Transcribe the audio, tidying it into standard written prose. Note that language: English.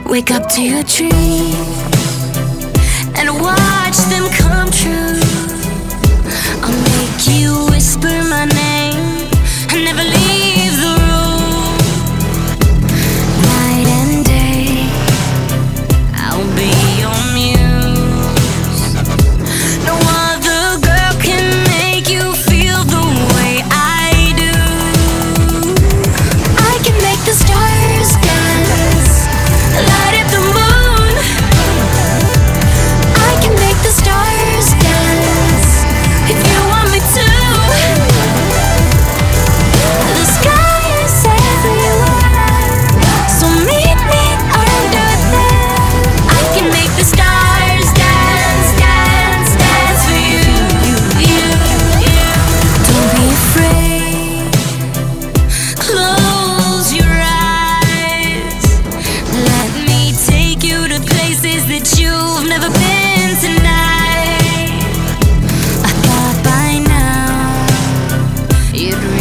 Wake up to your dreams and watch them come true. I'll make you whisper my name and never leave the room. Night and day, I'll be your muse. No other girl can make you feel the way I do. I can make the stars dance, light up the moon. I can make the stars dance if you want me to. The sky is everywhere, so meet me under there. I can make the stars dance, dance, dance for you. Don't be afraid, close your eyes. Let me take you to places that you've never been tonight. I thought by now you'd